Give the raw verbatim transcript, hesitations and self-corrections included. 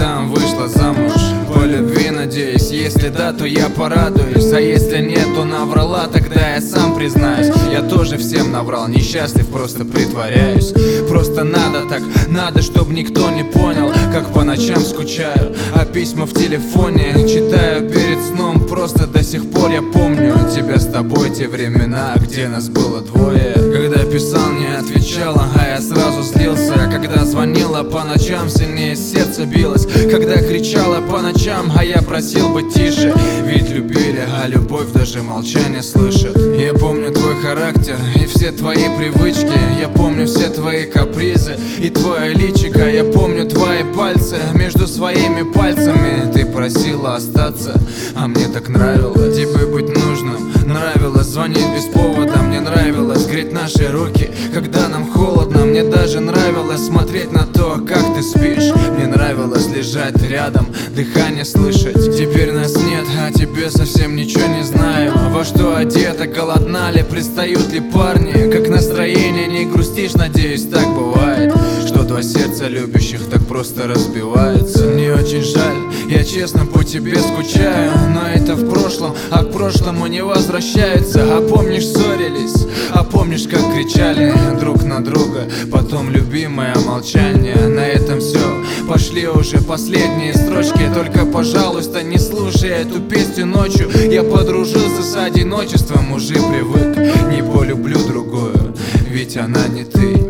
там вышла замуж. По любви, надеюсь, если да, то я порадуюсь. А если нет, то наврала, тогда я сам признаюсь. Я тоже всем наврал, несчастлив, просто притворяюсь. Просто надо так, надо, чтоб никто не понял, как по ночам скучаю, а письма в телефоне читаю перед сном. Просто до сих пор я помню тебя с тобой, те времена, где нас было двое. Когда писал, не отвечала, а я сразу злился. Когда звонила по ночам, сильнее сердце билось. Когда кричала по ночам, а я просил быть тише. Ведь любили, а любовь даже молчание слышит. Я помню твой характер и все твои привычки. Я помню все твои капризы и твое личико. Я помню твои пальцы между своими пальцами. Ты просила остаться, а мне так нравилось тебе быть нужным. Нравилось звонить без повода, мне нравилось греть наши руки, когда нам холодно. Мне даже нравилось смотреть на то, как ты спишь. Мне нравилось лежать рядом, дыхание слышать. Теперь нас нет, а тебе совсем ничего не знаю. Во что одета, голодна ли, пристают ли парни? Как настроение, не грустишь, надеюсь, так бывает, что два сердца любящих так просто разбивается. Мне очень жаль, я честно по тебе скучаю, но это в прошлом, а к прошлому не возвращаются. А помнишь, ссорились, а помнишь, как кричали друг на друга? Потом любимое молчание. На этом все, пошли уже последние строчки. Только, пожалуйста, не слушай эту песню ночью. Я подружился с одиночеством, уже привык. Не полюблю другую, ведь она не ты.